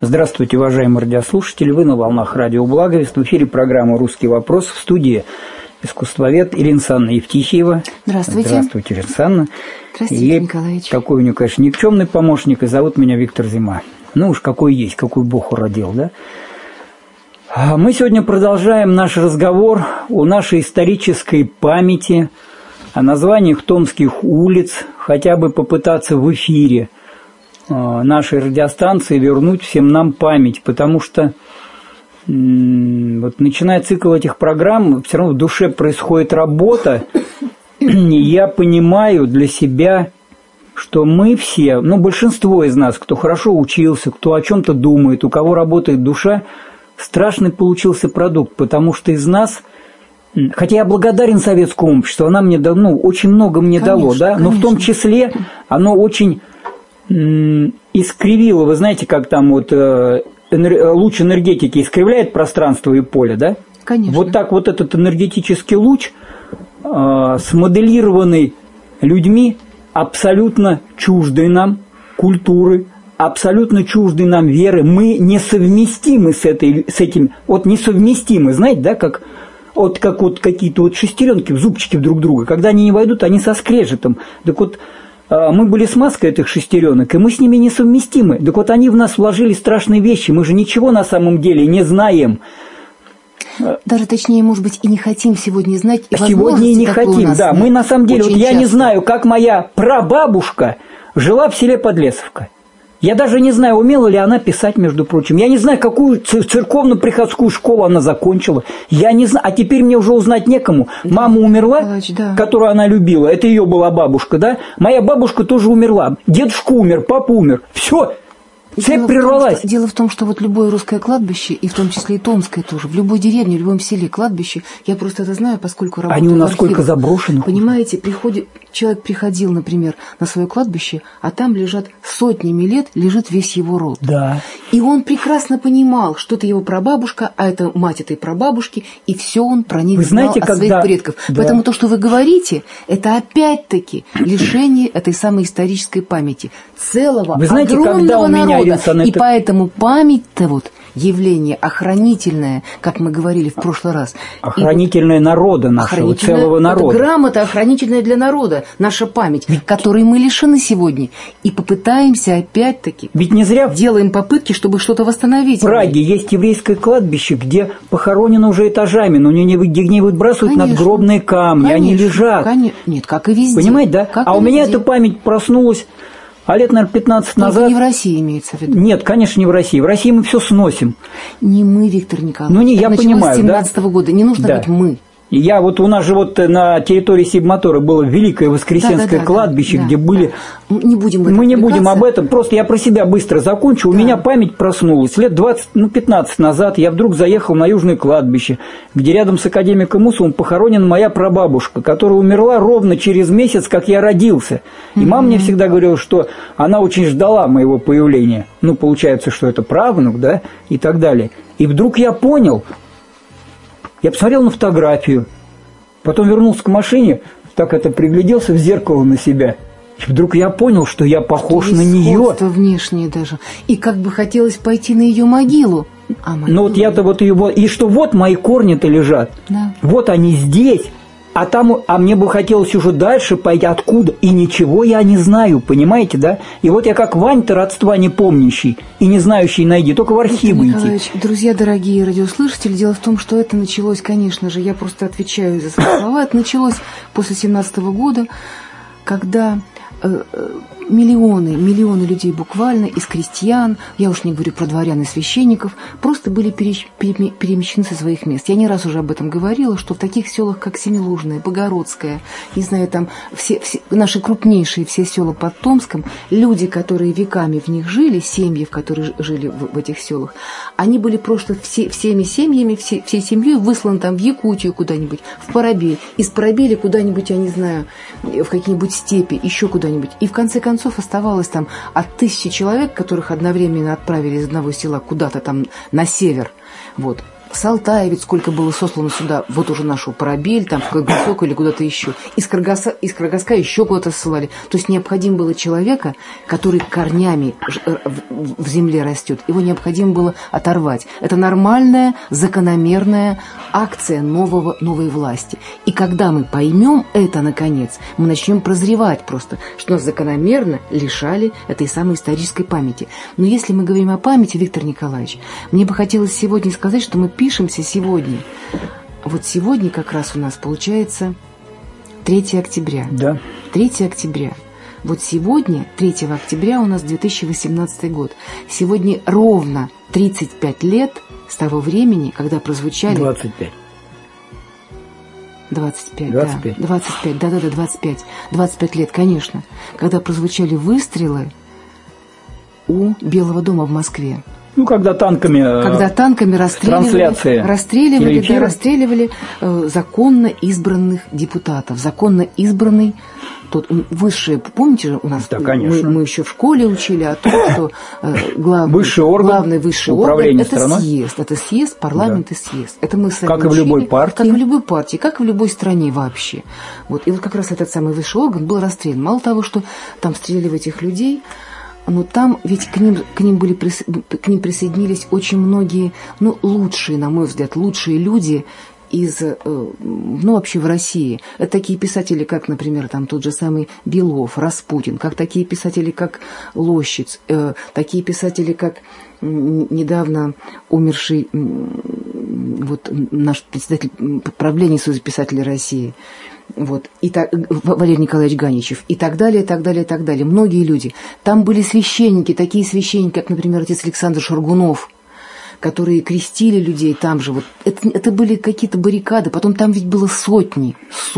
Здравствуйте, уважаемые радиослушатели. Вы на волнах радио Благовест. В эфире программа «Русский вопрос». В студии искусствовед Ирина Санна Евтихиева. Здравствуйте. Здравствуйте, Ирина Санна. Здравствуйте, и Николаевич. Такой у нее, конечно, никчемный помощник, и зовут меня Виктор Зима. Ну уж какой есть, какой Бог уродил, да? Мы сегодня продолжаем наш разговор о нашей исторической памяти, о названиях томских улиц, хотя бы попытаться в эфире нашей радиостанции вернуть всем нам память, потому что вот начиная цикл этих программ, все равно в душе происходит работа, и я понимаю для себя, что мы все, большинство из нас, кто хорошо учился, кто о чем-то думает, у кого работает душа, страшный получился продукт, потому что из нас, хотя я благодарен советскому обществу, она мне очень много мне дало, да, но в том числе оно очень искривило, вы знаете, как там вот луч энергетики искривляет пространство и поле, да? Конечно. Вот так вот этот энергетический луч, смоделированный людьми, абсолютно чуждой нам культуры, абсолютно чуждой нам веры, мы несовместимы с этим, вот несовместимы, знаете, да, как какие-то вот шестеренки в зубчики друг друга, когда они не войдут, они со скрежетом. Так вот, мы были смазкой этих шестеренок, и мы с ними несовместимы. Так вот, они в нас вложили страшные вещи, мы же ничего на самом деле не знаем. Даже точнее, может быть, и не хотим сегодня знать. И сегодня и не хотим, да. Мы на самом деле, вот я не знаю, как моя прабабушка жила в селе Подлесовка. Я даже не знаю, умела ли она писать, между прочим. Я не знаю, какую церковно-приходскую школу она закончила. Я не знаю. А теперь мне уже узнать некому. Да. Мама умерла, да, которую она любила. Это ее была бабушка, да? Моя бабушка тоже умерла. Дедушка умер, папа умер. Все. Цепь прервалась. Дело в том, что вот любое русское кладбище, и в том числе и томское тоже, в любой деревне, в любом селе кладбище, я просто это знаю, поскольку работаю. Они у нас сколько заброшенных. Понимаете, человек приходил, например, на свое кладбище, а там лежат сотнями лет, лежит весь его род. Да. И он прекрасно понимал, что это его прабабушка, а это мать этой прабабушки, и все он про них знал от своих предков. Да. Поэтому то, что вы говорите, это опять-таки лишение этой самой исторической памяти целого, вы знаете, огромного народа. И поэтому память-то вот явление охранительное, как мы говорили в прошлый раз. Охранительное народа нашего, целого народа. Это грамота охранительная для народа, наша память, которой мы лишены сегодня. И попытаемся опять-таки, ведь не зря делаем попытки, чтобы что-то восстановить. В Праге есть еврейское кладбище, где похоронено уже этажами, но не выбрасывают надгробные камни, они лежат. Нет, как и везде. Понимаете, да? А у меня эта память проснулась. А лет, наверное, 15 назад... Только не в России имеется в виду. Нет, конечно, не в России. В России мы все сносим. Не мы, Виктор Николаевич. Я понимаю, с 17-го года. Не нужно быть мы. У нас же вот на территории Сибмотора было Великое Воскресенское кладбище, где были... Мы не будем об этом. Просто я про себя быстро закончу. У меня память проснулась. Лет 15 назад я вдруг заехал на Южное кладбище, где рядом с академиком Усовым похоронена моя прабабушка, которая умерла ровно через месяц, как я родился. И мама мне всегда говорила, что она очень ждала моего появления. Получается, что это правнук, да, и так далее. И вдруг я понял... Я посмотрел на фотографию, потом вернулся к машине, так пригляделся в зеркало на себя. И вдруг я понял, что я похож на нее. Сходство внешнее даже. И как бы хотелось пойти на ее могилу. И что вот мои корни-то лежат. Да. Вот они здесь. А мне бы хотелось уже дальше пойти, откуда, и ничего я не знаю, понимаете, да? И вот я как Вань-то родства не помнящий и не знающий найди, только в архивы идти. Друзья, дорогие радиослушатели, дело в том, что это началось, конечно же, я просто отвечаю за свои слова, это началось после 17-го года, когда миллионы людей буквально из крестьян, я уж не говорю про дворян и священников, просто были перемещены со своих мест. Я не раз уже об этом говорила, что в таких селах, как Семилужное, Богородское, не знаю, там все наши крупнейшие все села под Томском, люди, которые веками в них жили, семьи, которые жили в этих селах, они были просто всеми семьями, всей семьей высланы там в Якутию куда-нибудь, в Парабель, из Парабеля куда-нибудь, я не знаю, в какие-нибудь степи, еще куда-нибудь. И в конце концов оставалось там от 1000 человек, которых одновременно отправили из одного села куда-то там на север. Вот. с Алтая ведь сколько было сослано сюда, вот уже нашу Парабель, там в Колбасок или куда-то еще. Из Каргаска еще куда-то ссылали. То есть необходимо было человека, который корнями в земле растет, его необходимо было оторвать. Это нормальная, закономерная акция новой власти. И когда мы поймем это, наконец, мы начнем прозревать просто, что нас закономерно лишали этой самой исторической памяти. Но если мы говорим о памяти, Виктор Николаевич, мне бы хотелось сегодня сказать, что мы пишемся сегодня. Вот сегодня как раз у нас получается 3 октября. Да. 3 октября. Вот сегодня, 3 октября, у нас 2018 год. Сегодня ровно 35 лет с того времени, когда прозвучали... 25. 25, да. 25, да-да-да, 25. 25 лет, конечно. Когда прозвучали выстрелы у Белого дома в Москве. Ну, когда танками расстреливали законно избранных депутатов. Законно избранный тот высшее, помните же у нас, да, мы еще в школе учили о том, что главный высший орган страной. Это съезд, парламент, да. И съезд. Это мы сами как и в любой партии. Как и в любой партии, как и в любой стране вообще. Вот. И вот как раз этот самый высший орган был расстрелян. Мало того, что там стреляли в этих людей, но там ведь к ним присоединились очень многие, лучшие, на мой взгляд, лучшие люди вообще в России. Это такие писатели, как, например, там тот же самый Белов, Распутин, как такие писатели, как Лощиц, такие писатели, как недавно умерший вот наш председатель правления Союза писателей России, вот, Валерий Николаевич Ганичев, и так далее, и так далее, и так далее. Многие люди. Там были священники, такие священники, как, например, отец Александр Шаргунов, которые крестили людей там же. Вот это были какие-то баррикады. Потом там ведь было сотни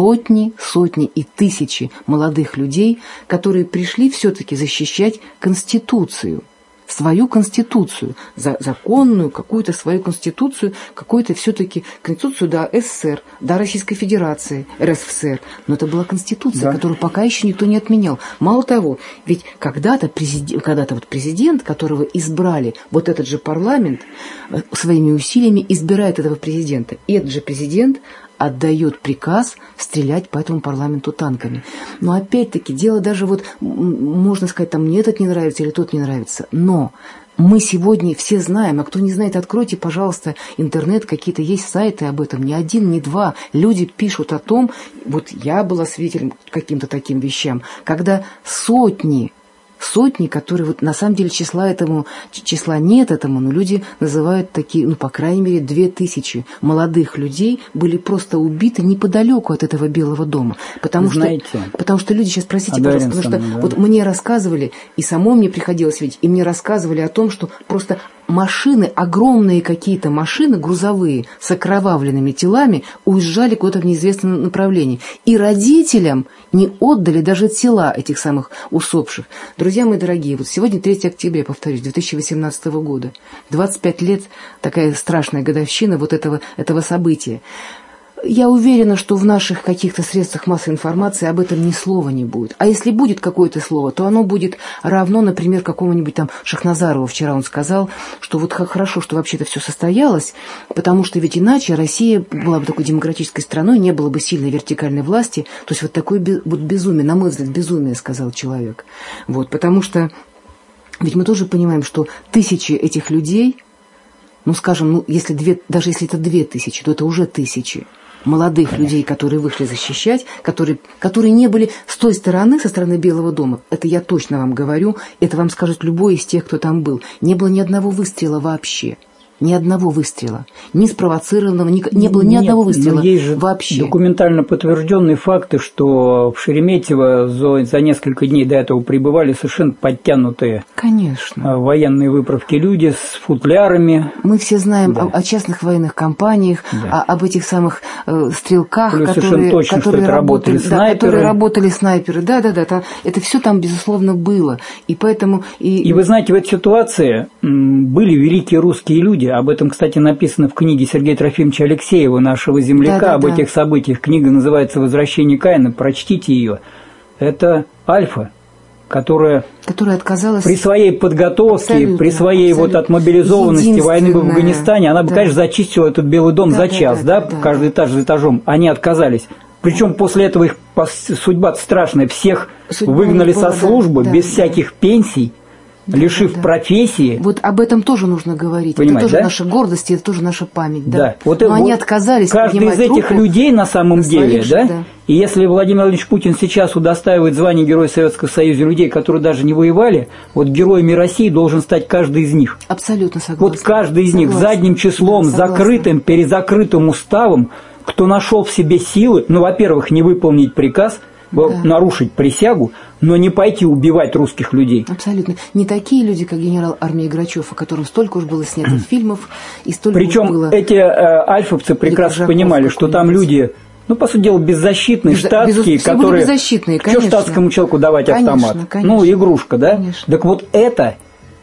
и тысячи молодых людей, которые пришли все-таки защищать Конституцию. Свою конституцию, законную какую-то свою конституцию, какую-то все-таки конституцию, да, СССР, да, Российской Федерации, РСФСР. Но это была конституция, да, которую пока еще никто не отменял. Мало того, ведь когда-то президент, которого избрали, вот этот же парламент своими усилиями избирает этого президента. И этот же президент отдает приказ стрелять по этому парламенту танками. Но опять-таки дело даже можно сказать, там мне этот не нравится или тот не нравится, но мы сегодня все знаем, а кто не знает, откройте, пожалуйста, интернет, какие-то есть сайты об этом, ни один, ни два. Люди пишут о том, вот я была свидетелем каким-то таким вещам, когда сотни, которые вот на самом деле числа нет этому, но люди называют такие, по крайней мере, 2000 молодых людей были просто убиты неподалеку от этого Белого дома. Потому что люди, сейчас простите, пожалуйста, потому что вот мне рассказывали, и самой мне приходилось видеть, и мне рассказывали о том, что просто машины, огромные какие-то машины, грузовые, с окровавленными телами, уезжали куда-то в неизвестном направлении. И родителям не отдали даже тела этих самых усопших. Друзья мои дорогие, вот сегодня 3 октября, повторюсь, 2018 года. 25 лет, такая страшная годовщина вот этого события. Я уверена, что в наших каких-то средствах массовой информации об этом ни слова не будет. А если будет какое-то слово, то оно будет равно, например, какому-нибудь там Шахназарову. Вчера он сказал, что вот хорошо, что вообще-то все состоялось, потому что ведь иначе Россия была бы такой демократической страной, не было бы сильной вертикальной власти. То есть вот такое безумие, на мой взгляд, безумие, сказал человек. Вот, потому что ведь мы тоже понимаем, что тысячи этих людей, даже если это 2000, то это уже 1000 молодых людей, которые вышли защищать, которые не были с той стороны, со стороны Белого дома. Это я точно вам говорю, это вам скажет любой из тех, кто там был. Не было ни одного выстрела вообще. Ни одного выстрела. Ни спровоцированного, не было ни одного выстрела есть же вообще. Документально подтвержденные факты, что в Шереметьево за несколько дней до этого прибывали совершенно подтянутые, конечно, военные выправки люди с футлярами. Мы все знаем о частных военных компаниях, об этих самых стрелках, которые работали снайперы. Да, это все там, безусловно, было. И поэтому... И вы знаете, в этой ситуации были великие русские люди. Об этом, кстати, написано в книге Сергея Трофимовича Алексеева, нашего земляка, об этих событиях. Книга называется «Возвращение Каина». Прочтите ее. Это Альфа, которая отказалась при своей подготовке, при своей вот отмобилизованности войны в Афганистане, она бы, конечно, зачистила этот Белый дом за час, каждый этаж за этажом. Они отказались. Причем после этого их судьба страшная. Всех выгнали со службы без всяких пенсий, лишив профессии. Вот об этом тоже нужно говорить. Понимаете, это тоже наша гордость, это тоже наша память. Да. Вот, но они отказались. Каждый из этих людей на самом деле, и если Владимир Владимирович Путин сейчас удостаивает звания Героя Советского Союза людей, которые даже не воевали, вот героями России должен стать каждый из них. Абсолютно согласна. Вот каждый из них задним числом, закрытым, перезакрытым уставом, кто нашел в себе силы, во-первых, не выполнить приказ, нарушить присягу, но не пойти убивать русских людей. Абсолютно. Не такие люди, как генерал армии Грачев, о котором столько уж было снято фильмов, и столько Причем было... эти альфовцы прекрасно понимали, что там люди, по сути дела, беззащитные, штатские, которые... беззащитные, конечно. Что штатскому человеку давать автомат? Конечно. Игрушка, да? Конечно. Так вот это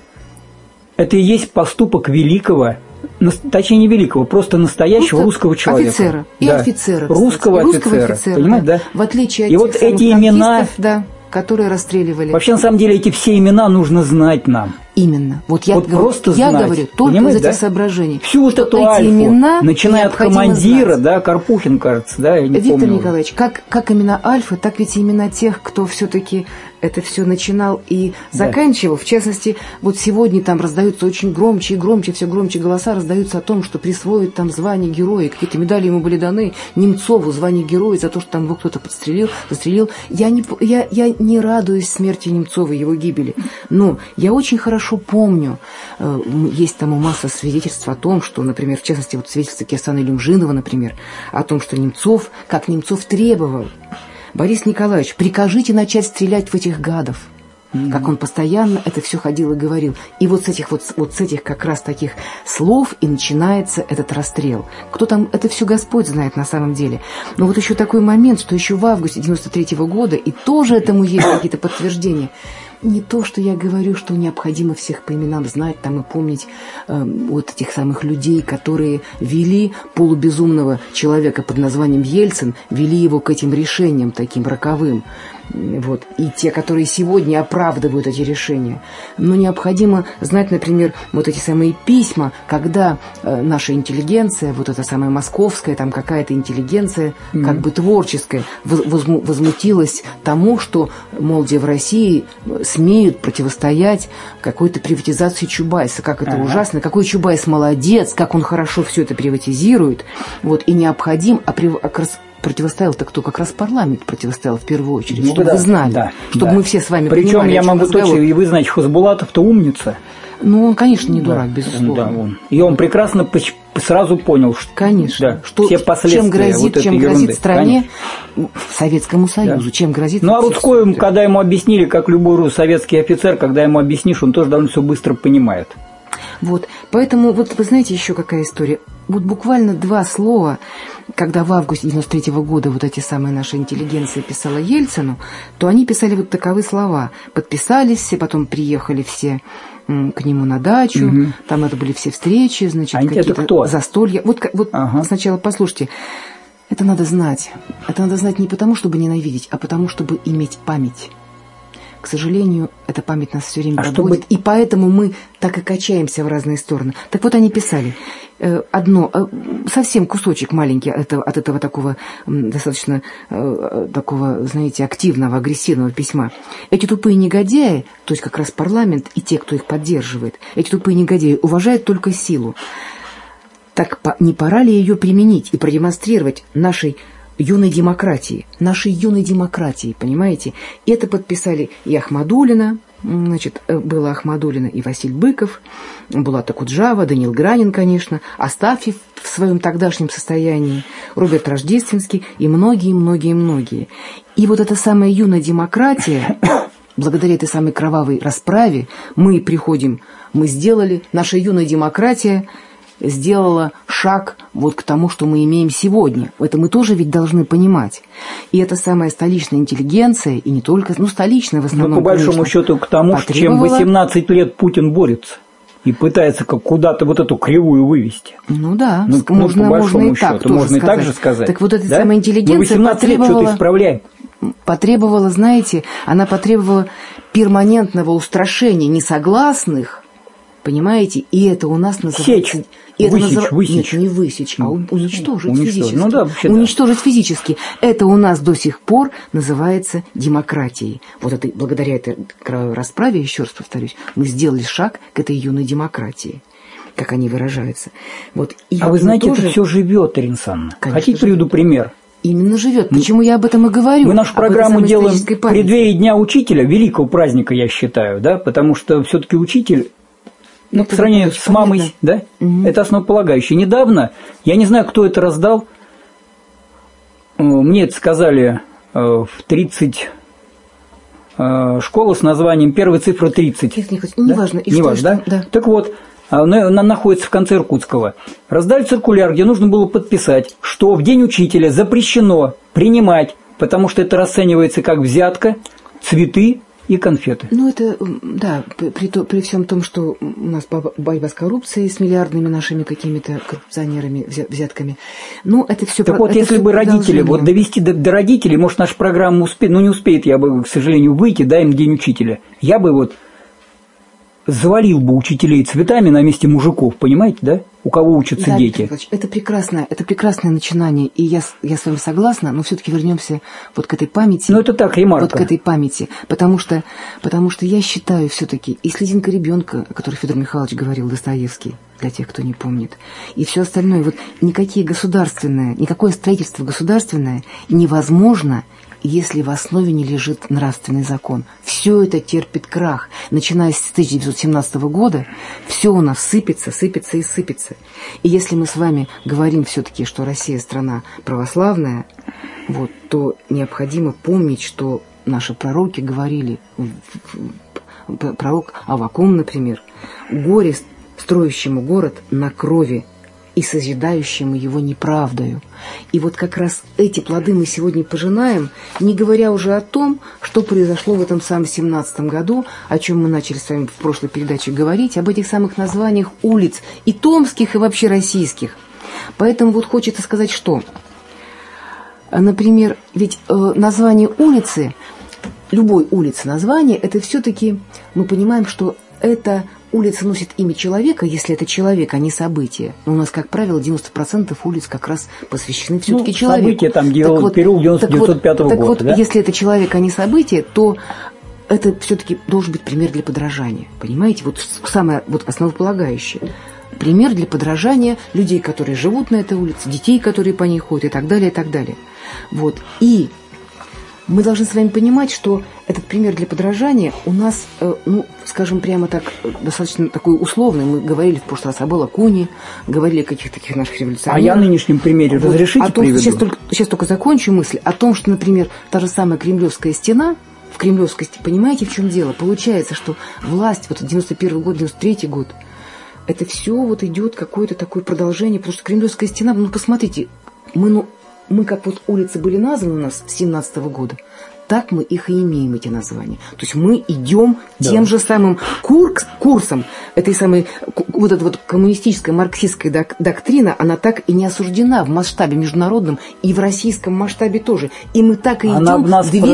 и есть поступок великого, точнее не великого, просто настоящего русского человека. Офицера. И офицера. Русского офицера. Понимаете, да? В отличие от и вот эти имена, которые расстреливали. Вообще, на самом деле, эти все имена нужно знать нам. Именно. Я говорю только из этих соображений. Всю вот эту альфу, начиная от командира, Карпухин, кажется, я не Виктор помню. Николаевич, как имена альфы, так ведь и имена тех, кто все-таки это все начинал и заканчивал. В частности, вот сегодня там раздаются очень громче и громче, все громче голоса раздаются о том, что присвоят там звание героя, какие-то медали ему были даны, Немцову звание героя за то, что там его кто-то застрелил. Я не радуюсь смерти Немцова, его гибели, но я очень хорошо помню, есть тому масса свидетельств о том, что, например, в частности, вот свидетельство Кирсана Илюмжинова, например, о том, что Немцов требовал: Борис Николаевич, прикажите начать стрелять в этих гадов. Как он постоянно это все ходил и говорил. И вот с этих как раз таких слов и начинается этот расстрел. Кто там, это все Господь знает на самом деле. Но вот еще такой момент, что еще в августе 93-го года, и тоже этому есть какие-то подтверждения, не то, что я говорю, что необходимо всех по именам знать там и помнить вот этих самых людей, которые вели полубезумного человека под названием Ельцин, вели его к этим решениям таким роковым. Вот. И те, которые сегодня оправдывают эти решения. Но необходимо знать, например, вот эти самые письма, когда наша интеллигенция, вот эта самая московская, там какая-то интеллигенция, как бы творческая, возмутилась тому, что, мол, в России смеют противостоять какой-то приватизации Чубайса. Как это ужасно, какой Чубайс молодец, как он хорошо все это приватизирует. Вот. И необходим, противостоял-то кто? Как раз парламент противостоял в первую очередь, чтобы вы знали, чтобы мы все с вами понимали. Причем я могу точно, и вы знаете, Хасбулатов-то умница. Ну, он, конечно, не дурак, безусловно. И он прекрасно сразу понял, что, конечно, что все последствия чем грозит стране, Советскому Союзу, чем грозит... Ну, а Рудской, когда ему объяснили, как любой советский офицер, когда ему объяснишь, он тоже довольно все быстро понимает. Вот, поэтому, вот вы знаете еще какая история? Вот буквально 2 слова, когда в августе 93-го года вот эти самые наши интеллигенции писала Ельцину, то они писали вот таковые слова. Подписались все, потом приехали все к нему на дачу, там это были все встречи, значит, какие-то застолья. Вот сначала послушайте. Это надо знать. Это надо знать не потому, чтобы ненавидеть, а потому, чтобы иметь память. К сожалению, эта память нас все время подводит, и поэтому мы так и качаемся в разные стороны. Так вот, они писали совсем кусочек маленький от этого такого достаточно такого, знаете, активного, агрессивного письма. Эти тупые негодяи, то есть как раз парламент и те, кто их поддерживает, эти тупые негодяи уважают только силу. Так не пора ли ее применить и продемонстрировать нашей юной демократии, понимаете? И это подписали и Ахмадуллина, значит, было Ахмадуллина и Василий Быков, Булат Акуджава, Даниил Гранин, конечно, Астафьев в своем тогдашнем состоянии, Роберт Рождественский и многие. И вот эта самая юная демократия, благодаря этой самой кровавой расправе, наша юная демократия сделала шаг вот к тому, что мы имеем сегодня. Это мы тоже ведь должны понимать. И это самая столичная интеллигенция, и не только, столичная в основном, по большому счету, к тому, с чем 18 лет Путин борется. И пытается куда-то вот эту кривую вывести. Ну да, можно и так тоже можно и так же сказать. Так вот эта самая интеллигенция 18 лет что-то исправляем. потребовала, знаете, она потребовала перманентного устрашения несогласных, понимаете, и это у нас называется... Сечь. Высечь. Нет, не высечь, а уничтожить физически. Ну, да, уничтожить физически. Это у нас до сих пор называется демократией. Вот это, благодаря этой кровавой расправе, еще раз повторюсь, мы сделали шаг к этой юной демократии, как они выражаются. Вот, и вы знаете, тоже... это все живет, Ирина Александровна. Хотите приведу пример? Именно живет. Почему я об этом и говорю? Мы нашу программу делаем в преддверии Дня Учителя, великого праздника, я считаю, да, потому что все-таки учитель... Ну, по сравнению с мамой, да? Это основополагающее. Недавно, я не знаю, кто это раздал, мне это сказали в 30 школа с названием первая цифра 30. Неважно. Да? Неважно, да? Так вот, она находится в конце Иркутского. Раздали циркуляр, где нужно было подписать, что в День учителя запрещено принимать, потому что это расценивается как взятка, цветы и конфеты. Ну, это, да, при всем том, что у нас борьба с коррупцией, с миллиардными нашими какими-то коррупционерами, взятками. Ну, это все... Так вот, если бы родители, вот довести до родителей, может, наша программа успеет, ну, не успеет, я бы, к сожалению, выйти, дай им День учителя. Я бы вот завалил бы учителей цветами на месте мужиков, понимаете, да? У кого учатся да, дети. Это прекрасное начинание, и я с вами согласна, но все-таки вернемся вот к этой памяти. Ну, это так, ремарка. Вот к этой памяти, потому что я считаю все-таки, и «Слезинка ребенка», о которой Федор Михайлович говорил, Достоевский, для тех, кто не помнит, и все остальное, вот никакое строительство государственное невозможно, если в основе не лежит нравственный закон. Все это терпит крах. Начиная с 1917 года, все у нас сыпется. И если мы с вами говорим все-таки, что Россия страна православная, вот, то необходимо помнить, что наши пророки говорили, пророк Аввакум, например, горе строящему город на крови и созидающему его неправдою. И вот как раз эти плоды мы сегодня пожинаем, не говоря уже о том, что произошло в этом самом 17 году, о чем мы начали с вами в прошлой передаче говорить, об этих самых названиях улиц, и томских, и вообще российских. Поэтому вот хочется сказать, что, например, ведь название улицы, любой улицы название, это все-таки, мы понимаем, что это улица носит имя человека, если это человек, а не событие. Но у нас, как правило, 90% улиц как раз посвящены все-таки человеку. Событие там период 1905 года. Так вот, да? Если это человек, а не событие, то это все-таки должен быть пример для подражания. Понимаете? Вот самое основополагающее. Пример для подражания людей, которые живут на этой улице, детей, которые по ней ходят, и так далее, и так далее. Вот. И мы должны с вами понимать, что этот пример для подражания у нас, ну, скажем, прямо так, достаточно такой условный. Мы говорили в прошлый раз об Алакуне, говорили о каких-то таких наших революционерах. А я в нынешнем примере вот, разрешите приведу? Сейчас только закончу мысль о том, что, например, та же самая Кремлевская стена, в Кремлевской стене, понимаете, в чем дело? Получается, что власть, вот 91 год, 93 год, это все вот идет какое-то такое продолжение, потому что Кремлевская стена, ну, посмотрите, мы как вот улицы были названы у нас с 17 года, так мы их и имеем, эти названия. То есть мы идем тем же самым курсом этой самой, вот эта вот коммунистическая, марксистская доктрина, она так и не осуждена в масштабе международном и в российском масштабе тоже. И мы так и идем,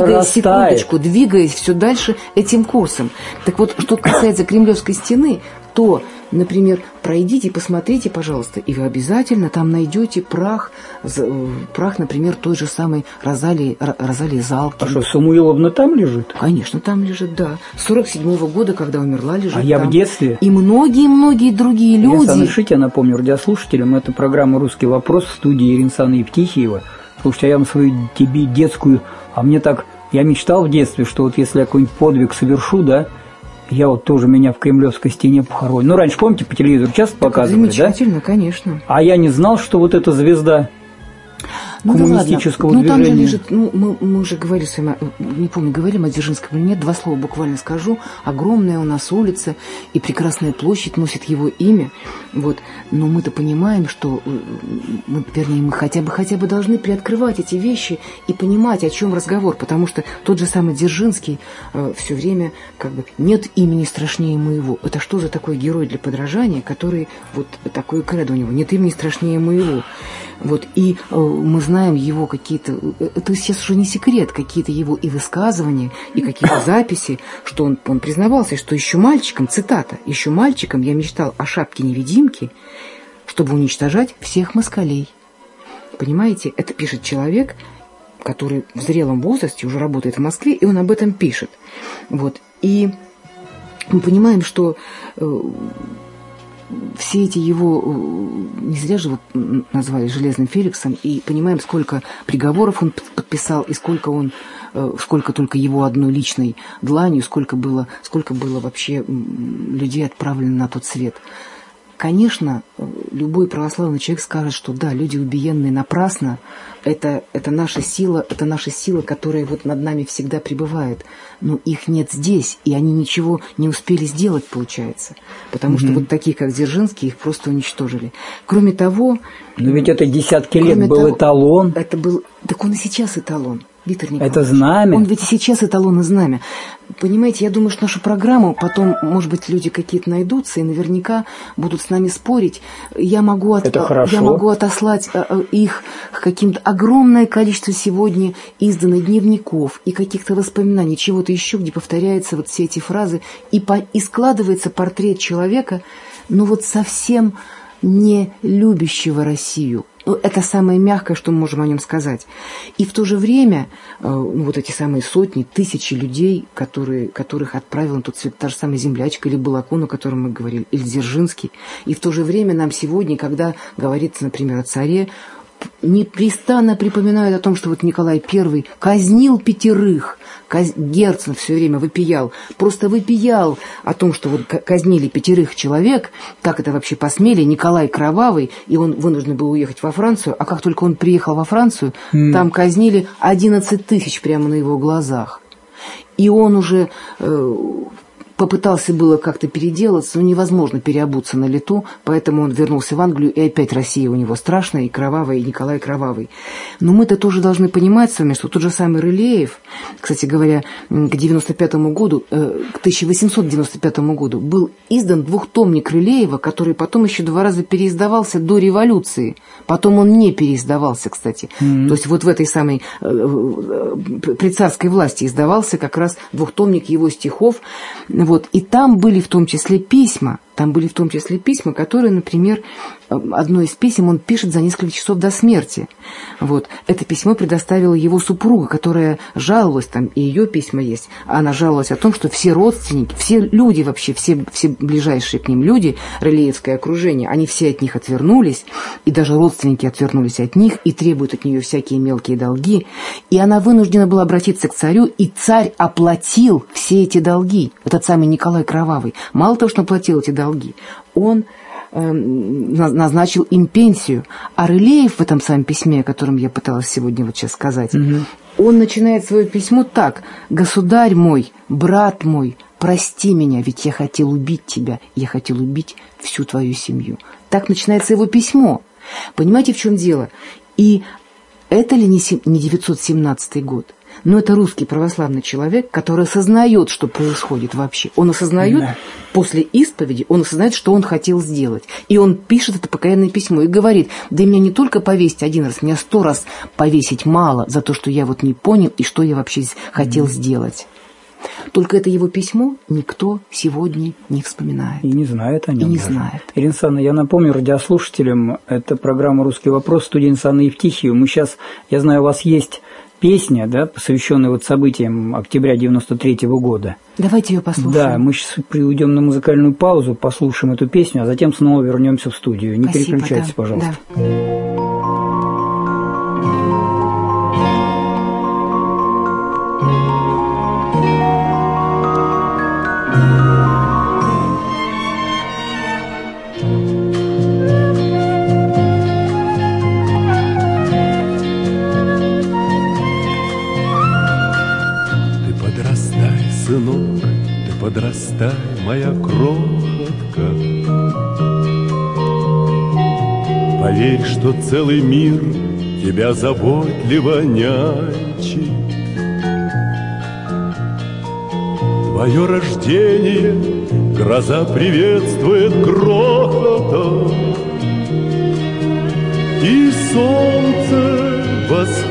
двигаясь все дальше этим курсом. Так вот, что касается Кремлевской стены, то, например, пройдите, посмотрите, пожалуйста, и вы обязательно там найдете прах, например, той же самой Розалии Залкиной. А что, Самуиловна там лежит? Конечно, там лежит, да. С 47-го года, когда умерла, лежит там. А я в детстве. И многие-многие другие люди. Разрешите, я напомню радиослушателям, это программа «Русский вопрос» в студии Ирины Александровны Евтихиева. Слушайте, а я вам свою тебе детскую, я мечтал в детстве, что вот если я какой-нибудь подвиг совершу, да, я вот тоже меня в Кремлевской стене похоронят. Ну, раньше, помните, по телевизору часто показывали, да? Замечательно, конечно. А я не знал, что вот эта звезда коммунистического движения. Там же лежит, мы уже говорили с вами, не помню, говорили мы о Дзержинском или нет, 2 слова буквально скажу. Огромная у нас улица, и прекрасная площадь носит его имя. Вот. Но мы-то понимаем, что мы хотя бы должны приоткрывать эти вещи и понимать, о чем разговор, потому что тот же самый Дзержинский все время как бы нет имени страшнее моего. Это что за такой герой для подражания, который вот такой кредо у него, нет имени страшнее моего. Вот. И мы знаем его какие-то, это сейчас уже не секрет, какие-то его и высказывания, и какие-то записи, что он признавался, что еще мальчиком, цитата, еще мальчиком я мечтал о шапке-невидимке, чтобы уничтожать всех москалей. Понимаете, это пишет человек, который в зрелом возрасте уже работает в Москве, и он об этом пишет. Вот. И мы понимаем, что все эти его, не зря же вот назвали Железным Феликсом, и понимаем, сколько приговоров он подписал, и сколько только его одной личной дланью, сколько было вообще людей отправлено на тот свет. Конечно, любой православный человек скажет, что да, люди убиенные напрасно, это наша сила, которая вот над нами всегда пребывает. Но их нет здесь, и они ничего не успели сделать, получается. Потому что вот такие, как Дзержинский, их просто уничтожили. Кроме того... Но ведь это десятки лет был эталон. Так он и сейчас эталон. Виктор Николаевич. Это знамя. Он ведь и сейчас эталон и знамя. Понимаете, я думаю, что нашу программу потом, может быть, люди какие-то найдутся и наверняка будут с нами спорить. Я могу отослать их к каким-то огромное количество сегодня изданных дневников и каких-то воспоминаний, чего-то еще, где повторяются вот все эти фразы, и складывается портрет человека, ну вот совсем не любящего Россию. Это самое мягкое, что мы можем о нем сказать. И в то же время вот эти самые сотни, тысячи людей, которых отправил на тот свет та же самая землячка или Балакун, о котором мы говорили, или Дзержинский. И в то же время нам сегодня, когда говорится, например, о царе, непрестанно припоминают о том, что вот Николай I казнил 5, Герцен все время вопиял о том, что вот казнили 5 человек, как это вообще посмели, Николай Кровавый, и он вынужден был уехать во Францию, а как только он приехал во Францию, там казнили 11 тысяч прямо на его глазах. И он уже... попытался было как-то переделаться, но невозможно переобуться на лету, поэтому он вернулся в Англию, и опять Россия у него страшная, и кровавая, и Николай Кровавый. Но мы-то тоже должны понимать с вами, что тот же самый Рылеев, кстати говоря, к 1895 году был издан 2-томник Рылеева, который потом еще 2 раза переиздавался до революции. Потом он не переиздавался, кстати. То есть вот в этой самой при царской власти издавался как раз 2-томник его стихов. Вот. И там были в том числе письма, которые, например, одно из писем он пишет за несколько часов до смерти. Вот. Это письмо предоставила его супруга, которая жаловалась, там и ее письма есть, она жаловалась о том, что все родственники, все люди вообще, все ближайшие к ним люди, рылеевское окружение, они все от них отвернулись, и даже родственники отвернулись от них и требуют от нее всякие мелкие долги. И она вынуждена была обратиться к царю, и царь оплатил все эти долги. Этот самый Николай Кровавый. Мало того, что он оплатил эти долги, он назначил им пенсию. А Рылеев в этом самом письме, о котором я пыталась сегодня вот сейчас сказать, он начинает свое письмо так: «Государь мой, брат мой, прости меня, ведь я хотел убить тебя, я хотел убить всю твою семью». Так начинается его письмо. Понимаете, в чем дело? И это ли не 917 год? Но это русский православный человек, который осознает, что происходит вообще. Он осознает, после исповеди, он осознает, что он хотел сделать. И он пишет это покаянное письмо и говорит: да меня не только повесить 1 раз, меня 100 раз повесить мало за то, что я вот не понял и что я вообще хотел сделать. Только это его письмо никто сегодня не вспоминает. И не знает о нем. И не знает. Ирина Александровна, я напомню радиослушателям, это программа «Русский вопрос», студия Ирины Александровны Евтихиевой. Мы сейчас, я знаю, у вас есть песня, да, посвященная вот событиям октября 93 года. Давайте ее послушаем. Да, мы сейчас уйдем на музыкальную паузу, послушаем эту песню, а затем снова вернемся в студию. Не переключайтесь, пожалуйста. Да. Подрастай, моя крохотка, поверь, что целый мир тебя заботливо нянчит. Твое рождение гроза приветствует грохотом, и солнце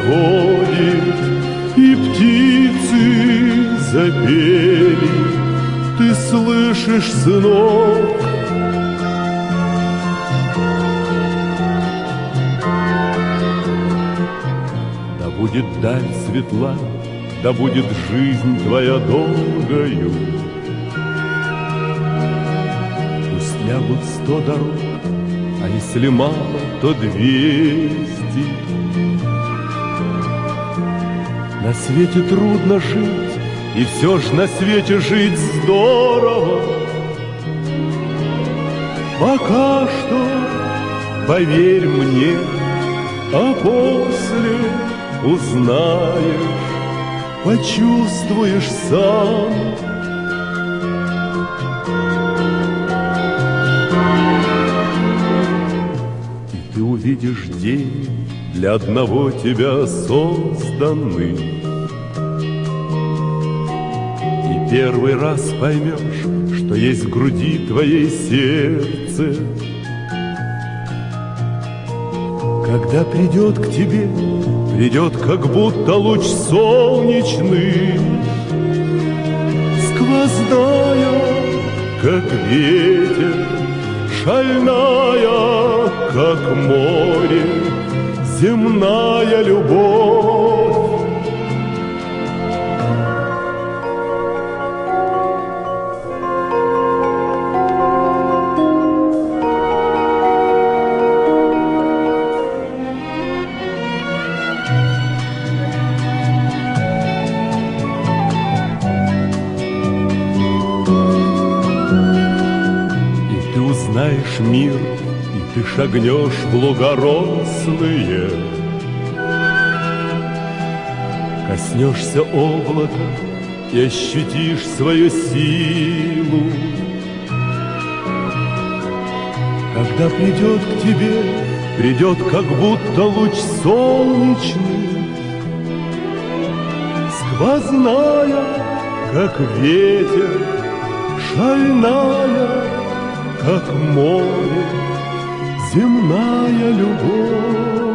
восходит, и птицы запели, ты слышишь, сынок? Да будет даль светла, да будет жизнь твоя долгою. Пусть лягут 100 дорог, а если мало, то 200. На свете трудно жить, и все ж на свете жить здорово. Пока что, поверь мне, а после узнаешь, почувствуешь сам. И ты увидишь день для одного тебя созданный, и первый раз поймешь, что есть в груди твоей сердце. Когда придет к тебе, придет как будто луч солнечный, сквозная, как ветер, шальная, как море, земная любовь. Знаешь мир, и ты шагнешь в луга рослые, коснешься облака и ощутишь свою силу. Когда придет к тебе, придет как будто луч солнечный, сквозная, как ветер, шальная, как море, земная любовь.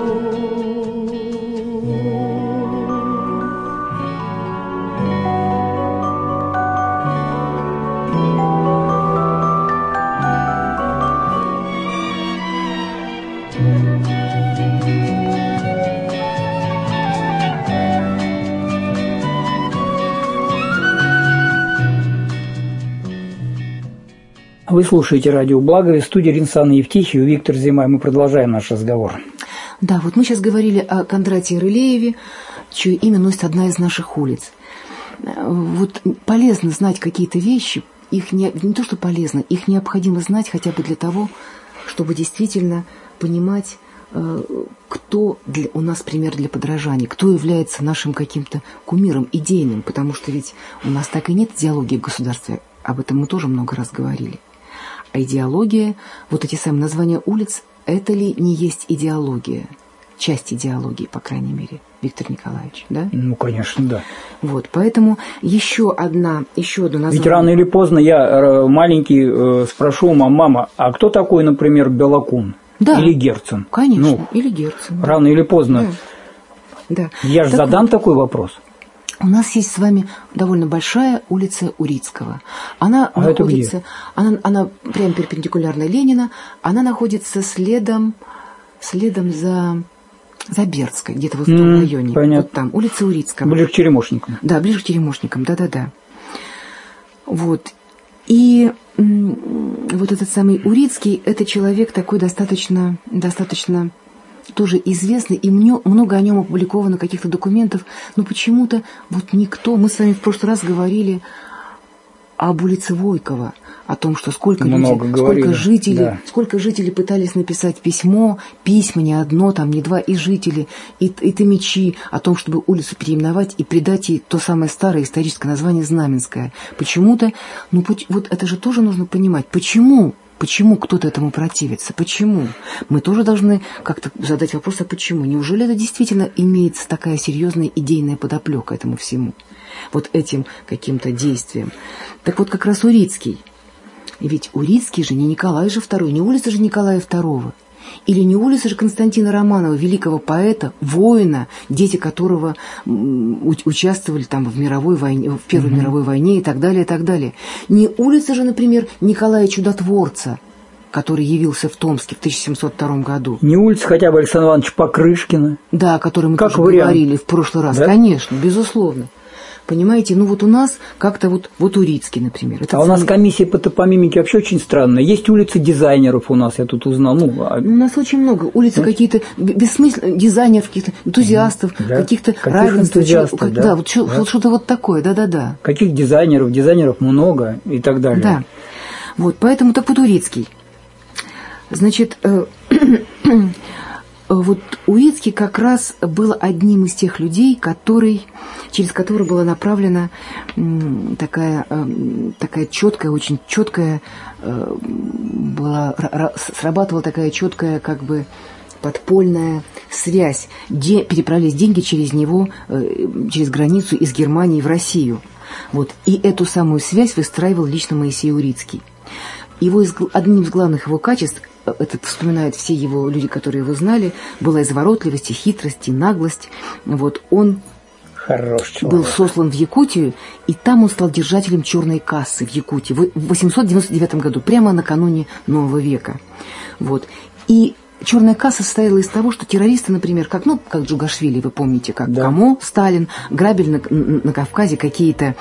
Вы слушаете радио «Благо», в студии Ринсана Евтихий, Виктор Зима, и мы продолжаем наш разговор. Да, вот мы сейчас говорили о Кондратии Рылееве, чье имя носит одна из наших улиц. Вот полезно знать какие-то вещи, их не то что полезно, их необходимо знать хотя бы для того, чтобы действительно понимать, кто у нас пример для подражания, кто является нашим каким-то кумиром идейным, потому что ведь у нас так и нет идеологии в государстве, об этом мы тоже много раз говорили. А идеология, вот эти самые названия улиц, это ли не есть идеология? Часть идеологии, по крайней мере, Виктор Николаевич, да? Ну, конечно, да. Вот, поэтому еще одно название. Ведь рано или поздно я маленький спрошу мама, а кто такой, например, Белокун? Да. Или Герцен? Конечно, или Герцен. Да. Рано или поздно. Да. Я же задам такой вопрос. У нас есть с вами довольно большая улица Урицкого. Она находится, она прямо перпендикулярно Ленина, она находится следом за Бердской, где-то вот в том районе. Понятно. Вот там, улица Урицкого. Ближе к Черемошникам. Да, ближе к Черемошникам, да-да-да. Вот. И вот этот самый Урицкий, это человек такой достаточно тоже известный, и много о нем опубликовано каких-то документов, но почему-то вот никто... Мы с вами в прошлый раз говорили об улице Войкова, о том, что сколько жителей пытались написать письма не одно, там, не два, и жители, и томичи о том, чтобы улицу переименовать и придать ей то самое старое историческое название Знаменское. Почему-то, вот это же тоже нужно понимать, почему кто-то этому противится? Почему? Мы тоже должны как-то задать вопрос, а почему? Неужели это действительно имеется такая серьезная идейная подоплека этому всему? Вот этим каким-то действием. Так вот, как раз Урицкий. И ведь Урицкий же не Николай же II, не улица же Николая II. Или не улица же Константина Романова, великого поэта, воина, дети которого участвовали там в мировой войне, в Первой мировой войне и так далее, и так далее. Не улица же, например, Николая Чудотворца, который явился в Томске в 1702 году. Не улица хотя бы Александра Ивановича Покрышкина. Да, о котором мы тоже говорили в прошлый раз. Да? Конечно, безусловно. Понимаете, ну вот у нас как-то вот Урицкий, например. У нас комиссия по топонимике вообще очень странная. Есть улицы дизайнеров у нас, я тут узнал. У нас очень много. Улицы какие-то бессмысленных дизайнеров, каких-то энтузиастов, каких-то равенств. Да, вот что-то вот такое, да-да-да. Каких дизайнеров? Дизайнеров много и так далее. Да. Вот, поэтому так вот Урицкий. Значит, вот Урицкий как раз был одним из тех людей, через которых была направлена такая четкая, очень четкая, срабатывала такая четкая как бы подпольная связь. Переправлялись деньги через него, через границу из Германии в Россию. Вот. И эту самую связь выстраивал лично Моисей Урицкий. Одним из главных его качеств, это вспоминают все его люди, которые его знали, была изворотливость, и хитрость, и наглость. Вот он был сослан в Якутию, и там он стал держателем черной кассы в Якутии в 899 году, прямо накануне Нового века. Вот. И черная касса состояла из того, что террористы, например, как Джугашвили, вы помните, как Камо, Сталин, грабили на Кавказе какие-то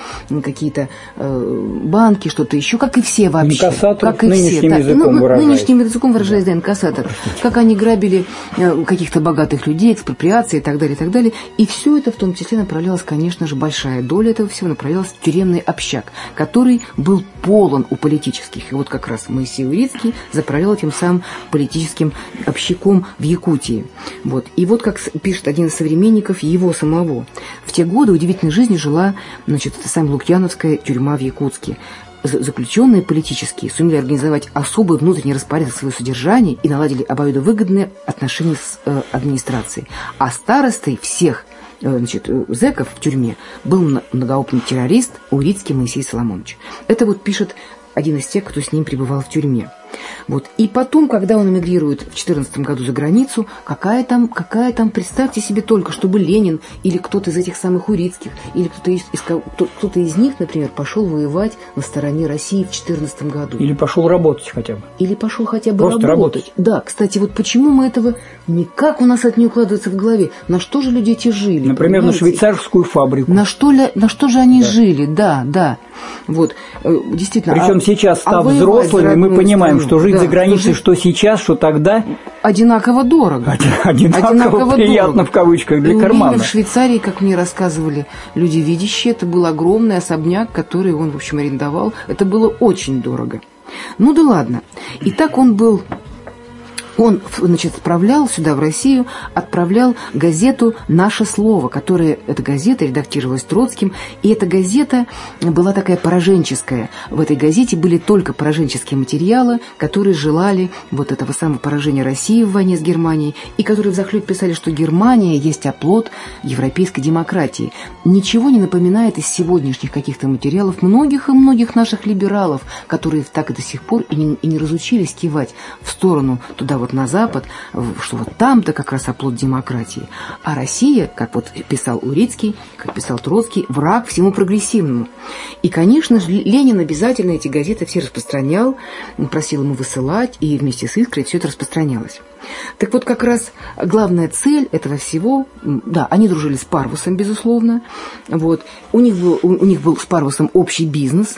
банки, что-то еще, как и все вообще. Инкассатор, как и нынешним все. языком выражаясь. Нынешним языком выражаясь, да, инкассатор. Как они грабили каких-то богатых людей, экспроприации и так далее, и так далее. И все это в том числе направлялось, конечно же, большая доля этого всего направлялась в тюремный общак, который был полон у политических. И вот как раз Моисей Урицкий заправлял этим самым политическим общаком в Якутии. Вот. И вот как пишет один из современников его самого. В те годы удивительной жизни жила, значит, эта самая Лукьяновская тюрьма в Якутске. Заключенные политические сумели организовать особый внутренний распорядок своего содержания и наладили обоюдовыгодные отношения с администрацией. А старостой всех зэков в тюрьме был многоопытный террорист Урицкий Моисей Соломонович. Это вот пишет один из тех, кто с ним пребывал в тюрьме. Вот. И потом, когда он эмигрирует в 2014 году за границу, какая там, представьте себе только, чтобы Ленин или кто-то из этих самых Урицких, или кто-то из них, например, пошел воевать на стороне России в 2014 году. Или пошел работать хотя бы. Или пошел хотя бы просто работать. Да, кстати, вот почему мы этого никак у нас это не укладывается в голове. На что же люди эти жили? Например, понимаете? на швейцарскую фабрику. На что же они жили? Да. Вот, действительно. Причем сейчас, став взрослыми, мы понимаем, что жить за границей, что сейчас, что тогда... Одинаково дорого. Одинаково приятно, в кавычках, для кармана. В Швейцарии, как мне рассказывали люди видящие, это был огромный особняк, который он, в общем, арендовал. Это было очень дорого. Ну да ладно. И так он, значит, отправлял сюда, в Россию, отправлял газету «Наше слово», эта газета редактировалась Троцким, и эта газета была такая пораженческая. В этой газете были только пораженческие материалы, которые желали вот этого самого поражения России в войне с Германией, и которые взахлеб писали, что Германия есть оплот европейской демократии. Ничего не напоминает из сегодняшних каких-то материалов многих и многих наших либералов, которые так и до сих пор и не разучились кивать в сторону туда вот на Запад, что вот там-то как раз оплот демократии. А Россия, как вот писал Урицкий, как писал Троцкий, враг всему прогрессивному. И, конечно же, Ленин обязательно эти газеты все распространял, просил ему высылать, и вместе с «Искрой» все это распространялось. Так вот, как раз главная цель этого всего, да, они дружили с Парвусом, безусловно, вот, у них был с Парвусом общий бизнес.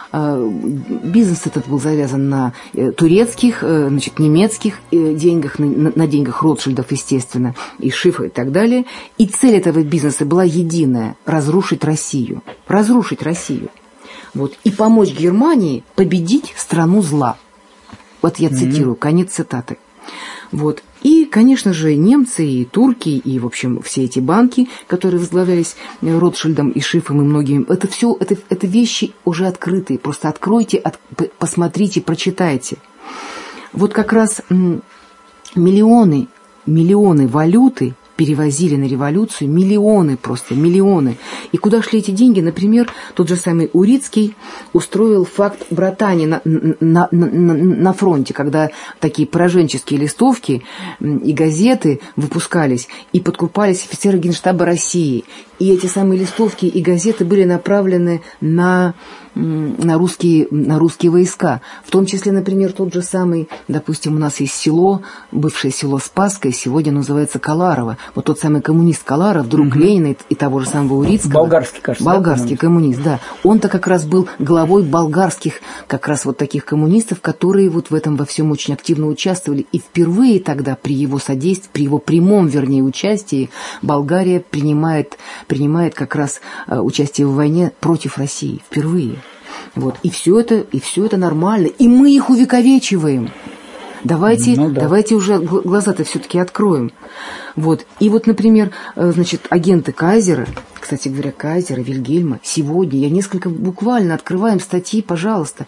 Бизнес этот был завязан на турецких, значит, немецких деньгах, на деньгах Ротшильдов, естественно, и Шифа и так далее. И цель этого бизнеса была единая – разрушить Россию. Вот, и помочь Германии победить страну зла. Вот я цитирую, конец цитаты. Вот. И, конечно же, немцы и турки, и, в общем, все эти банки, которые возглавлялись Ротшильдом и Шифом и многими, это все, это вещи уже открытые. Просто откройте, посмотрите, прочитайте. Вот как раз миллионы валюты перевозили на революцию, миллионы. И куда шли эти деньги? Например, тот же самый Урицкий устроил факт братания на фронте, когда такие пораженческие листовки и газеты выпускались и подкупались офицеры Генштаба России. И эти самые листовки и газеты были направлены на русские войска. В том числе, например, тот же самый, допустим, у нас есть село, бывшее село Спасское, сегодня называется Каларово. Вот тот самый коммунист Каларов, друг Ленина и того же самого Урицкого. Болгарский, кажется. Болгарский коммунист, да. Он-то как раз был главой болгарских, как раз вот таких коммунистов, которые вот в этом во всем очень активно участвовали. И впервые тогда при его содействии, при его прямом, вернее, участии, Болгария принимает как раз участие в войне против России. Впервые. Вот. И все это нормально. И мы их увековечиваем. Давайте уже глаза-то все-таки откроем. Вот. И вот, например, значит, агенты Кайзера, кстати говоря, Кайзера, Вильгельма, сегодня я несколько буквально открываем статьи, пожалуйста,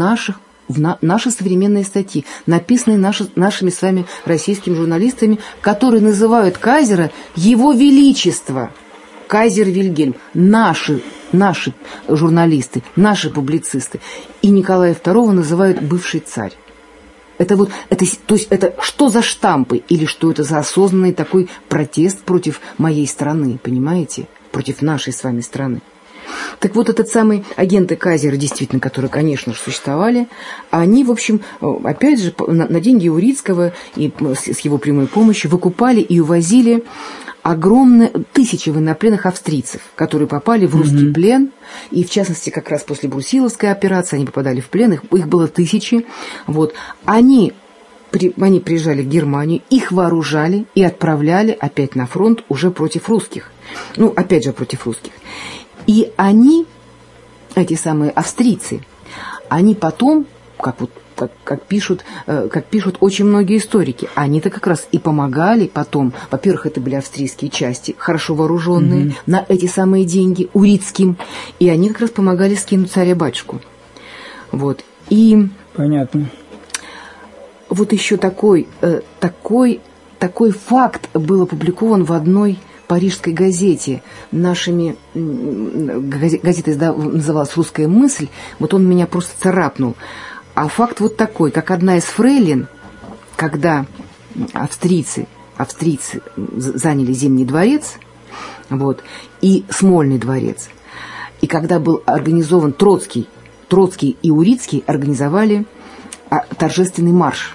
наши современные статьи, написанные нашими с вами российскими журналистами, которые называют Кайзера «Его Величество». Кайзер Вильгельм, наши журналисты, наши публицисты. И Николая II называют бывший царь. То есть это что за штампы или что это за осознанный такой протест против моей страны, понимаете? Против нашей с вами страны. Так вот, этот самый агенты Кайзера, действительно, которые, конечно же, существовали, они, в общем, опять же, на деньги Урицкого и с его прямой помощью выкупали и увозили огромные тысячи военнопленных австрийцев, которые попали в русский плен, и в частности как раз после Брусиловской операции они попадали в плен, их было тысячи. Вот. Они приезжали в Германию, их вооружали и отправляли опять на фронт уже против русских. Ну, опять же, против русских. И они, эти самые австрийцы, они потом, как пишут очень многие историки, они-то как раз и помогали потом. Во-первых, это были австрийские части, хорошо вооруженные, на эти самые деньги Урицким, и они как раз помогали скинуть царя-батюшку. Вот. И понятно. Вот еще такой факт был опубликован в одной парижской газете. Газета называлась «Русская мысль». Вот он меня просто царапнул. А факт вот такой, как одна из фрейлин, когда австрийцы заняли Зимний дворец, вот, и Смольный дворец, и когда был организован Троцкий и Урицкий организовали торжественный марш.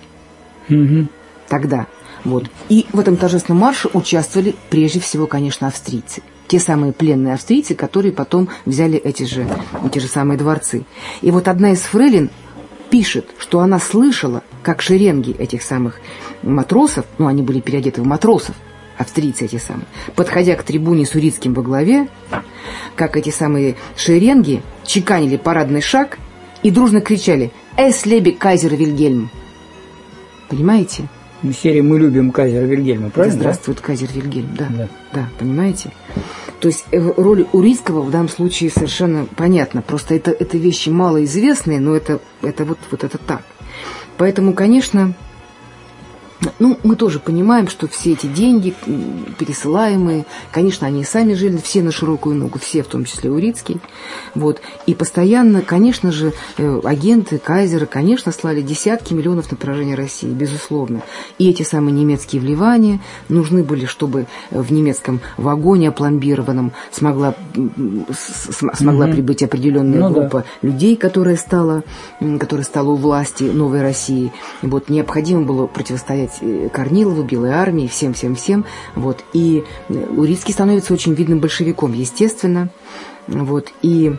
Тогда. Вот. И в этом торжественном марше участвовали прежде всего, конечно, австрийцы. Те самые пленные австрийцы, которые потом взяли эти же самые дворцы. И вот одна из фрейлин пишет, что она слышала, как шеренги этих самых матросов, ну, они были переодеты в матросов, австрийцы эти самые, подходя к трибуне с Урицким во главе, как эти самые шеренги чеканили парадный шаг и дружно кричали «Эс лебе Кайзер Вильгельм». Понимаете? В серии «Мы любим Кайзера Вильгельма», правильно? Здравствует Кайзер Вильгельм, да, понимаете? То есть роль Урицкого в данном случае совершенно понятна. Просто это вещи малоизвестные, но это вот это так. Поэтому, конечно, ну, мы тоже понимаем, что все эти деньги пересылаемые, конечно, они и сами жили все на широкую ногу, все, в том числе Урицкий. Вот. И постоянно, конечно же, агенты Кайзера, конечно, слали десятки миллионов на поражение России, безусловно. И эти самые немецкие вливания нужны были, чтобы в немецком вагоне опломбированном смогла прибыть определенная группа людей, которая стала у власти новой России. И вот необходимо было противостоять Корнилову, Белой армии, всем. Вот. И Урицкий становится очень видным большевиком, естественно. Вот. И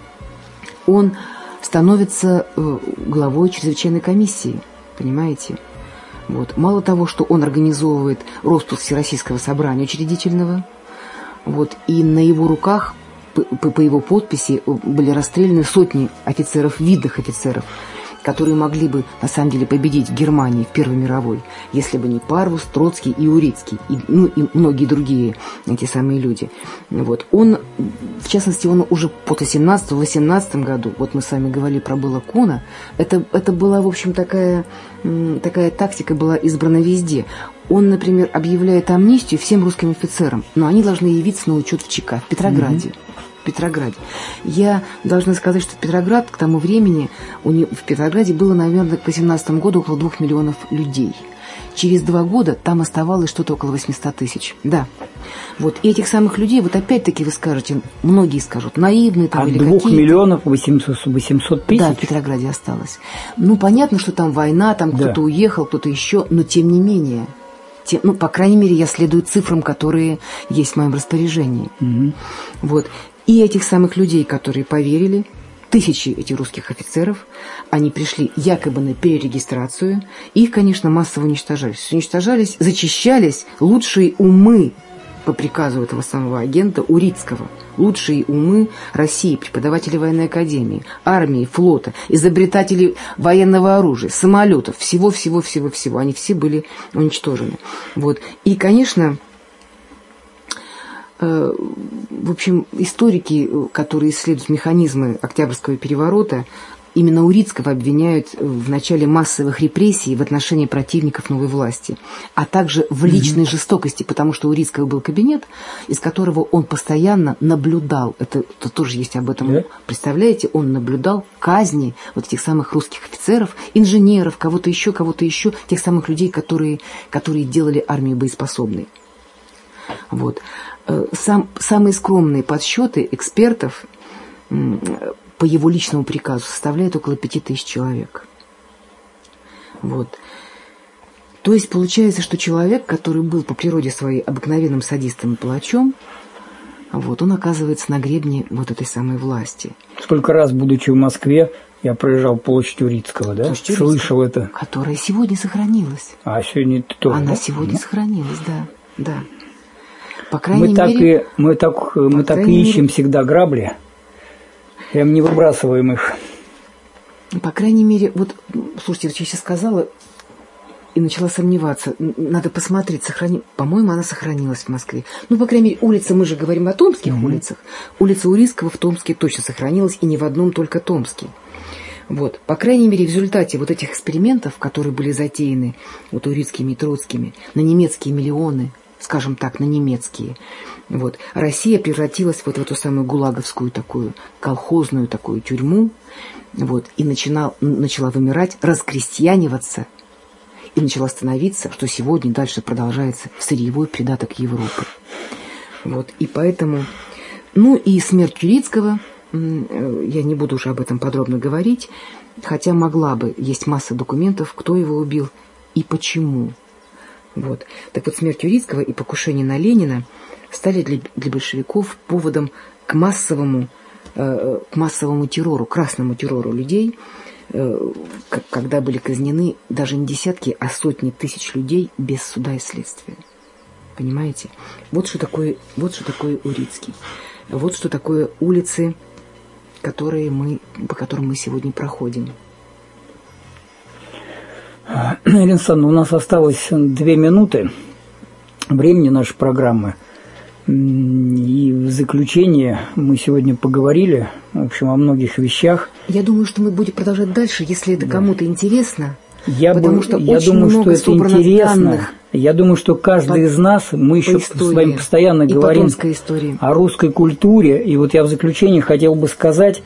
он становится главой чрезвычайной комиссии, понимаете? Вот. Мало того, что он организовывает распуск Всероссийского собрания учредительного, вот, и на его руках, по его подписи, были расстреляны сотни офицеров, видных офицеров, которые могли бы, на самом деле, победить в Германии в Первой мировой, если бы не Парвус, Троцкий и Урицкий, и многие другие эти самые люди. Вот. Он, в частности, он уже после 17-18 году, вот мы с вами говорили про Бела Куна, это была, в общем, такая тактика была избрана везде. Он, например, объявляет амнистию всем русским офицерам, но они должны явиться на учет в ЧК, в Петрограде. Петрограде. Я должна сказать, что Петроград к тому времени, в Петрограде было, наверное, к 18 году около 2 миллионов людей. Через 2 года там оставалось что-то около 800 тысяч. Да. Вот. И этих самых людей, вот опять-таки вы скажете, многие скажут, наивные там или какие-то. 2 миллионов 800 тысяч? Да, в Петрограде осталось. Ну, понятно, что там война, там кто-то уехал, кто-то еще, но тем не менее, по крайней мере, я следую цифрам, которые есть в моем распоряжении. Угу. Вот. И этих самых людей, которые поверили, тысячи этих русских офицеров, они пришли якобы на перерегистрацию, их, конечно, массово уничтожались, зачищались лучшие умы по приказу этого самого агента Урицкого, лучшие умы России, преподаватели военной академии, армии, флота, изобретатели военного оружия, самолетов, всего, они все были уничтожены. Вот. И, конечно, в общем, историки, которые исследуют механизмы Октябрьского переворота, именно Урицкого обвиняют в начале массовых репрессий в отношении противников новой власти, а также в личной жестокости, потому что у Урицкого был кабинет, из которого он постоянно наблюдал, это тоже есть об этом, представляете, он наблюдал казни вот этих самых русских офицеров, инженеров, кого-то еще, тех самых людей, которые делали армию боеспособной. Вот. Самые скромные подсчеты экспертов по его личному приказу составляют около 5000 человек. Вот. То есть получается, что человек, который был по природе своей обыкновенным садистом и палачом, вот, он оказывается на гребне вот этой самой власти. Сколько раз, будучи в Москве, я проезжал площадь Урицкого, да? Слышал это. Которая сегодня сохранилась. А сегодня тоже. Она сегодня сохранилась, да. По крайней мере, мы так и ищем всегда грабли, прям не выбрасываем их. По крайней мере, вот, слушайте, вот я сейчас сказала и начала сомневаться. Надо посмотреть, по-моему, она сохранилась в Москве. Ну, по крайней мере, улица, мы же говорим о томских улицах. Улица Урицкого в Томске точно сохранилась, и не в одном только Томске. Вот. По крайней мере, в результате вот этих экспериментов, которые были затеяны вот Урицкими и Троцкими на немецкие миллионы, скажем так, на немецкие. Вот. Россия превратилась вот в эту самую гулаговскую такую, колхозную такую тюрьму, вот, и начала вымирать, раскрестьяниваться, и начала становиться, что сегодня дальше продолжается, сырьевой придаток Европы. Вот. И поэтому, и смерть Урицкого, я не буду уже об этом подробно говорить, хотя могла бы, есть масса документов, кто его убил и почему. Вот. Так вот, смерть Урицкого и покушение на Ленина стали для большевиков поводом к массовому террору, красному террору людей, когда были казнены даже не десятки, а сотни тысяч людей без суда и следствия. Понимаете? Вот что такое Урицкий. Вот что такое улицы, по которым мы сегодня проходим. Ирина Александровна, у нас осталось 2 минуты времени нашей программы. И в заключение мы сегодня поговорили, в общем, о многих вещах. Я думаю, что мы будем продолжать дальше, если это кому-то интересно. Я думаю, что это интересно. Я думаю, что каждый из нас, мы еще с вами постоянно говорим о русской культуре. И вот я в заключение хотел бы сказать,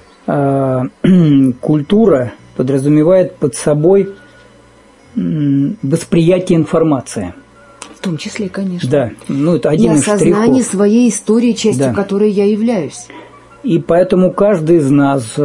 культура подразумевает под собой восприятие информации. В том числе, конечно. Да, это один из штрихов. И осознание своей истории, частью которой я являюсь. И поэтому каждый из нас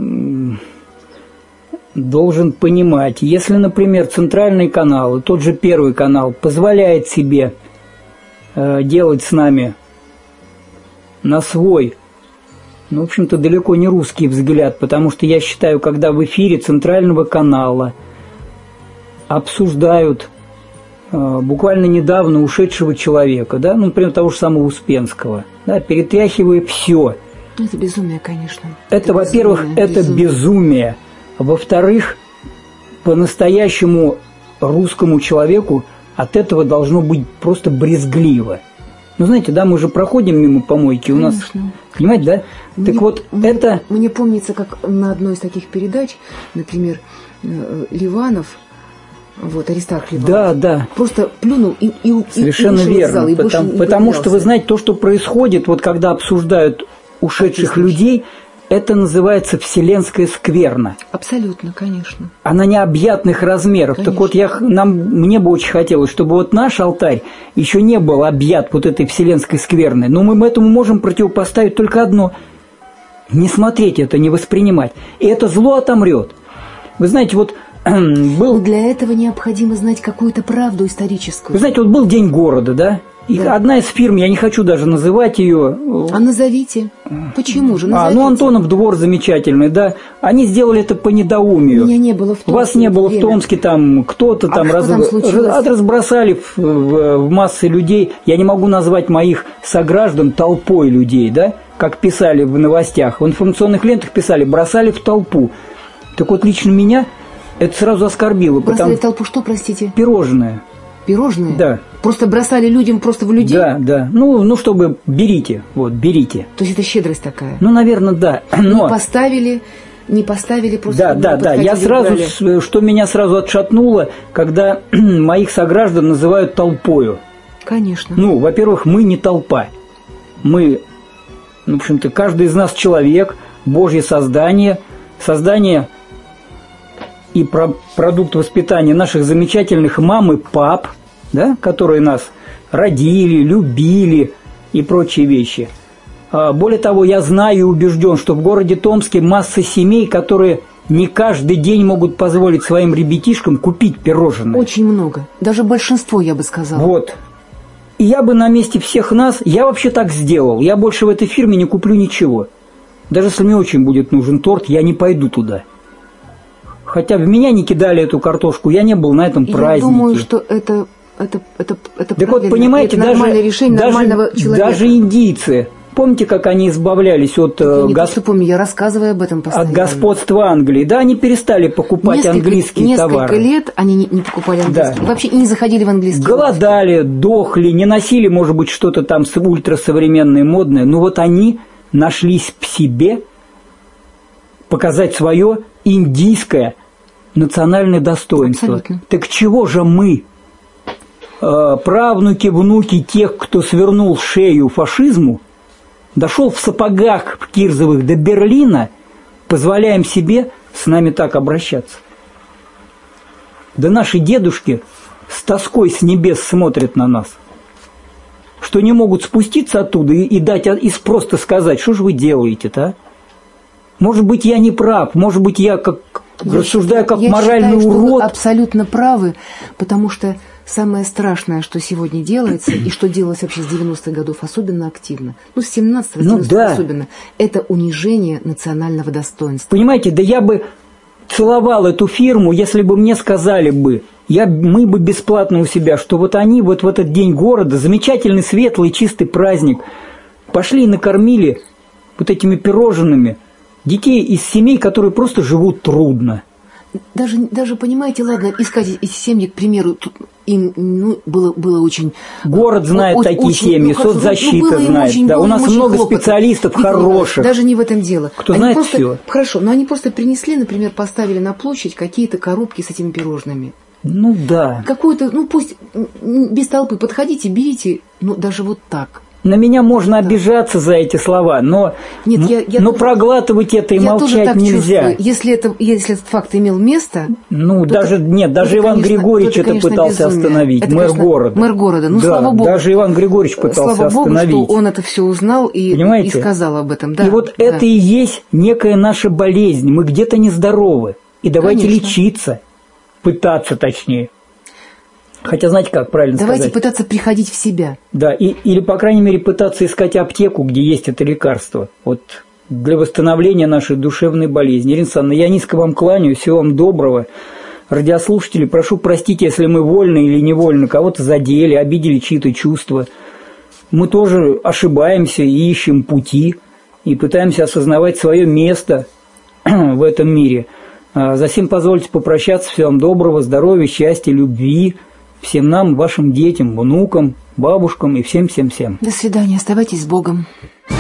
должен понимать, если, например, центральный канал, тот же Первый канал, позволяет себе делать с нами на свой, в общем-то, далеко не русский взгляд, потому что я считаю, когда в эфире центрального канала обсуждают буквально недавно ушедшего человека, например, того же самого Успенского, перетряхивая все. Это безумие, конечно. Это во-первых, это безумие. Во-вторых, по-настоящему русскому человеку от этого должно быть просто брезгливо. Знаете, мы же проходим мимо помойки, у нас, понимаете, да? Мне помнится, как на одной из таких передач, например, Ливанов, Аристарх Ливанов, просто плюнул и совершенно ушел верно, из зала, и потому что, вы знаете, то, что происходит, когда обсуждают ушедших людей, это называется вселенская скверна. Абсолютно, конечно. Она необъятных размеров. Конечно. Так вот, мне бы очень хотелось, чтобы вот наш алтарь еще не был объят вот этой вселенской скверной. Но мы этому можем противопоставить только одно – не смотреть это, не воспринимать. И это зло отомрет. Вы знаете, вот был... Для этого необходимо знать какую-то правду историческую. Вы знаете, вот был День города, да? И одна из фирм, я не хочу даже называть ее. А назовите. Почему же? Назовите. Антонов двор замечательный, да. Они сделали это по недоумию. Меня не было в Томске. Вас не было в Томске, там кто-то там, разбросали в массы людей. Я не могу назвать моих сограждан толпой людей, да, как писали в новостях. В информационных лентах писали, бросали в толпу. Так вот, лично меня это сразу оскорбило. Бросали в толпу что, простите? Пирожное. Пирожные? Да. Просто бросали людям просто в людей? Да. Ну, чтобы берите, вот, берите. То есть это щедрость такая? Ну, наверное, да. Но... Не поставили просто... Да. Я сразу, что меня сразу отшатнуло, когда моих сограждан называют толпою. Конечно. Ну, во-первых, мы не толпа. Мы, в общем-то, каждый из нас человек, Божье создание и продукт воспитания наших замечательных мам и пап, да, которые нас родили, любили и прочие вещи. Более того, я знаю и убежден, что в городе Томске масса семей, которые не каждый день могут позволить своим ребятишкам купить пирожное. Очень много. Даже большинство, я бы сказала. Вот. И я бы на месте всех нас, я вообще так сделал. Я больше в этой фирме не куплю ничего. Даже если мне очень будет нужен торт, я не пойду туда. Хотя в меня не кидали эту картошку, я не был на этом празднике. Я думаю, что это так вот, понимаете, это нормальное решение нормального человека. Даже индийцы, помните, как они избавлялись от я рассказываю об этом постоянно. От господства Англии, да, они перестали покупать английские товары. Несколько лет они не покупали английские, вообще и не заходили в английские. Голодали, дохли, не носили, может быть, что-то там ультрасовременное, модное, но вот они нашлись в себе показать свое индийское национальное достоинство. Абсолютно. Так чего же мы, правнуки, внуки тех, кто свернул шею фашизму, дошел в сапогах в кирзовых до Берлина, позволяем себе с нами так обращаться? Да наши дедушки с тоской с небес смотрят на нас, что не могут спуститься оттуда и просто сказать, что же вы делаете-то, а? Может быть, я не прав, может быть, я рассуждаю как моральный урод. Что вы абсолютно правы, потому что самое страшное, что сегодня делается, и что делалось вообще с 90-х годов особенно активно, с 17-х особенно, это унижение национального достоинства. Понимаете, да я бы целовал эту фирму, если бы мне сказали бы, мы бы бесплатно у себя, что вот они вот в этот день города, замечательный, светлый, чистый праздник, пошли и накормили вот этими пирожными детей из семей, которые просто живут трудно. Даже понимаете, ладно, искать из семьи, к примеру, им было очень... Город знает такие семьи, соцзащита знает. Да, у нас много специалистов хороших. Даже не в этом дело. Кто знает все. Хорошо, но они просто принесли, например, поставили на площадь какие-то коробки с этими пирожными. Ну да. Какую-то, пусть без толпы, подходите, берите, даже вот так. На меня можно обижаться за эти слова, но проглатывать это и молчать нельзя. Если этот факт имел место... даже Иван Григорьевич это пытался остановить, мэр города. Мэр города, слава богу. Даже Иван Григорьевич пытался остановить. Слава богу, что он это все узнал и сказал об этом. Да, и вот это и есть некая наша болезнь, мы где-то нездоровы. И давайте лечиться, пытаться точнее. Хотя, знаете, как правильно сказать? Давайте пытаться приходить в себя. Да, или, по крайней мере, пытаться искать аптеку, где есть это лекарство. Вот для восстановления нашей душевной болезни. Ирина Александровна, я низко вам кланяюсь, всего вам доброго. Радиослушатели, прошу простить, если мы вольно или невольно кого-то задели, обидели чьи-то чувства. Мы тоже ошибаемся и ищем пути, и пытаемся осознавать свое место в этом мире. Затем позвольте попрощаться. Всего вам доброго, здоровья, счастья, любви. Всем нам, вашим детям, внукам, бабушкам и всем-всем-всем. До свидания, оставайтесь с Богом.